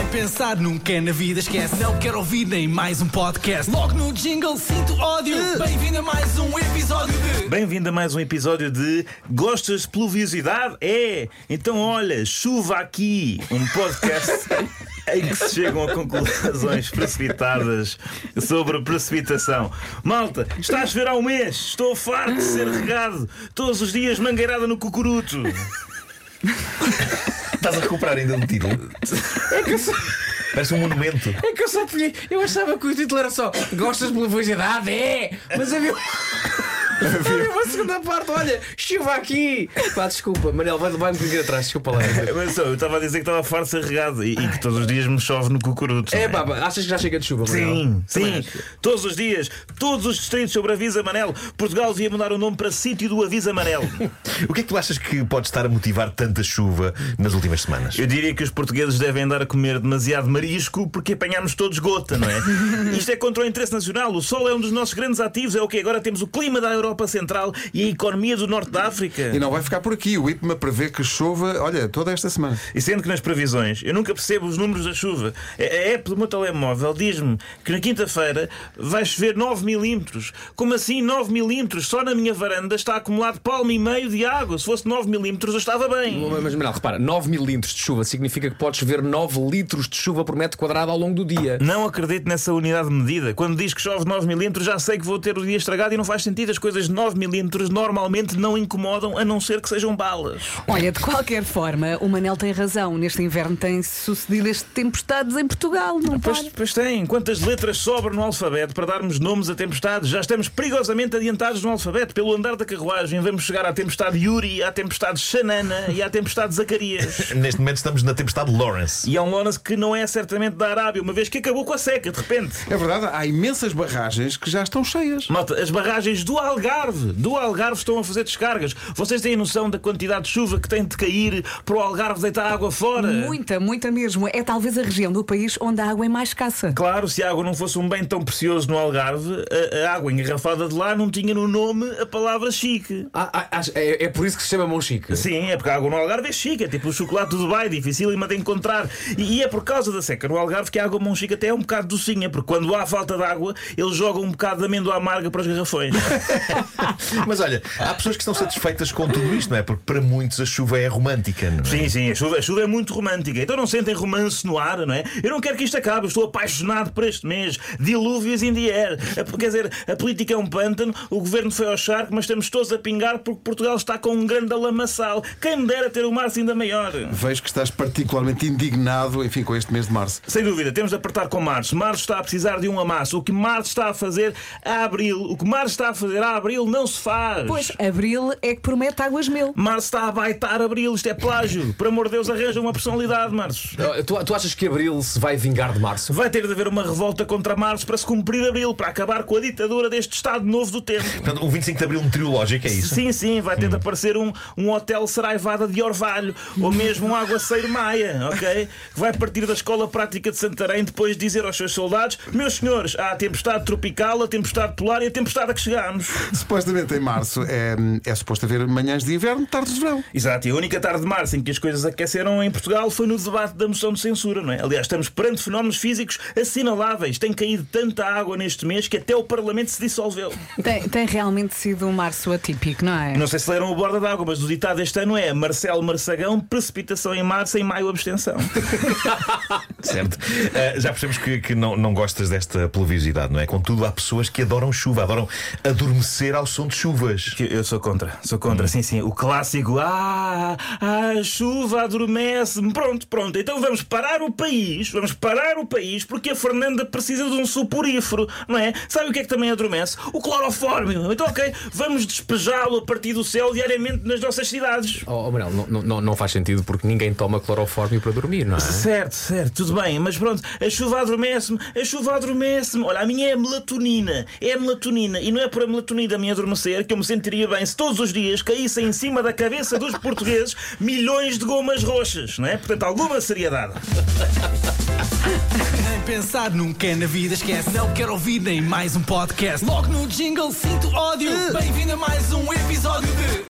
Pensar nunca é na vida, esquece. Não quero ouvir nem mais um podcast. Logo no jingle sinto ódio. Bem-vindo a mais um episódio de... Bem-vindo a mais um episódio de Gostas de pluviosidade? É! Então olha, chuva aqui. Um podcast em que se chegam a conclusões precipitadas sobre precipitação. Malta, está a chover há um mês. Estou farto de ser regado todos os dias, mangueirada no cucuruto. Estás a recuperar ainda do título? É que eu só... Parece um monumento. É que eu só tinha... Eu achava que o título era só Gostas de pluviosidade? É! Mas havia uma segunda parte, olha, chuva aqui. Pá, desculpa, Manel, vai-me pedir atrás, desculpa lá. Mas eu estava a dizer que estava farto de ser regado e que todos os dias me chove no cucuruto. É pá, achas que já chega de chuva, Manel? Sim, todos os dias, todos os distritos sobre Avisa Manel. Portugal devia mudar o nome para Sítio do Avisa Manel. O que é que tu achas que pode estar a motivar tanta chuva nas últimas semanas? Eu diria que os portugueses devem andar a comer demasiado marisco porque apanhamos todos gota, não é? Isto é contra o interesse nacional. O sol é um dos nossos grandes ativos. É o que agora temos o clima da Europa Central e a economia do Norte da África. E não vai ficar por aqui. O IPMA prevê que chova, olha, toda esta semana. E sendo que nas previsões eu nunca percebo os números da chuva. A app do meu telemóvel diz-me que na quinta-feira vai chover 9 milímetros. Como assim 9 milímetros? Só na minha varanda está acumulado palmo e meio de água. Se fosse 9 milímetros eu estava bem. Mas Manel, repara, 9 milímetros de chuva significa que pode chover 9 litros de chuva por metro quadrado ao longo do dia. Não acredito nessa unidade de medida. Quando diz que chove 9 milímetros já sei que vou ter o dia estragado e não faz sentido. As coisas de 9 milímetros normalmente não incomodam, a não ser que sejam balas. Olha, de qualquer forma, o Manel tem razão. Neste inverno tem-se sucedido este tempestades em Portugal, não pode? Pois tem. Quantas letras sobram no alfabeto para darmos nomes a tempestades? Já estamos perigosamente adiantados no alfabeto. Pelo andar da carruagem vamos chegar à tempestade Yuri, à tempestade Xanana e à tempestade Zacarias. Neste momento estamos na tempestade Lawrence. E é um Lawrence que não é certamente da Arábia, uma vez que acabou com a seca, de repente. É verdade, há imensas barragens que já estão cheias. Malta, as barragens do Algarve estão a fazer descargas. Vocês têm noção da quantidade de chuva que tem de cair para o Algarve deitar água fora? Muita mesmo. É talvez a região do país onde a água é mais escassa. Claro, se a água não fosse um bem tão precioso no Algarve, a água engarrafada de lá não tinha no nome a palavra chique. É por isso que se chama mão chique. Sim, é porque a água no Algarve é chique, é tipo o chocolate do Dubai, dificílima de encontrar. E é por causa da seca no Algarve que a água mão chique até é um bocado docinha, porque quando há falta de água, eles jogam um bocado de amêndoa amarga para os garrafões. Mas olha, há pessoas que estão satisfeitas com tudo isto, não é? Porque para muitos a chuva é romântica, não é? Sim, a chuva é muito romântica. Então não sentem romance no ar, não é? Eu não quero que isto acabe, eu estou apaixonado por este mês. Dilúvios in the air. Quer dizer, a política é um pântano, o governo foi ao charco, mas estamos todos a pingar porque Portugal está com um grande lamaçal. Quem me dera ter o março ainda maior. Vejo que estás particularmente indignado, enfim, com este mês de março. Sem dúvida, temos de apertar com março. Março está a precisar de um amasso. O que março está a fazer a abril, o que março está a fazer a abril não se faz. Pois, abril é que promete águas mil. Março está a baitar abril, isto é plágio. Por amor de Deus, arranja uma personalidade, Março. Tu achas que abril se vai vingar de março? Vai ter de haver uma revolta contra março para se cumprir abril, para acabar com a ditadura deste Estado Novo do tempo. Portanto, um 25 de abril meteorológico, é isso? Sim, vai ter de aparecer um hotel Saraivada de Orvalho, ou mesmo um aguaceiro Maia, ok? Que vai partir da Escola Prática de Santarém depois de dizer aos seus soldados: meus senhores, há a tempestade tropical, a tempestade polar e a tempestade a que chegámos. Supostamente em março é suposto haver manhãs de inverno, tardes de verão. Exato, e a única tarde de março em que as coisas aqueceram em Portugal foi no debate da moção de censura, não é? Aliás, estamos perante fenómenos físicos assinaláveis. Tem caído tanta água neste mês que até o Parlamento se dissolveu. Tem realmente sido um março atípico, não é? Não sei se leram o borda d'água, mas o ditado este ano é: Marcelo Marçagão, precipitação em março, em maio abstenção. Certo. Já percebemos que não gostas desta pluviosidade, não é? Contudo, há pessoas que adoram chuva, adoram adormecer ao som de chuvas. Eu sou contra. Sim. O clássico: a chuva adormece-me. Pronto. Então vamos parar o país, porque a Fernanda precisa de um suporífero, não é? Sabe o que é que também adormece? O clorofórmio. Então, ok, vamos despejá-lo a partir do céu diariamente nas nossas cidades. Manel, não faz sentido porque ninguém toma clorofórmio para dormir, não é? Certo, tudo bem, mas pronto, a chuva adormece-me. Olha, a minha é melatonina, e não é por a melatonina me adormecer que eu me sentiria bem se todos os dias caíssem em cima da cabeça dos portugueses milhões de gomas roxas, não é? Portanto, alguma seriedade. Nem pensar nunca é na vida, esquece. Não quero ouvir nem mais um podcast. Logo no jingle sinto ódio. Bem-vindo a mais um episódio de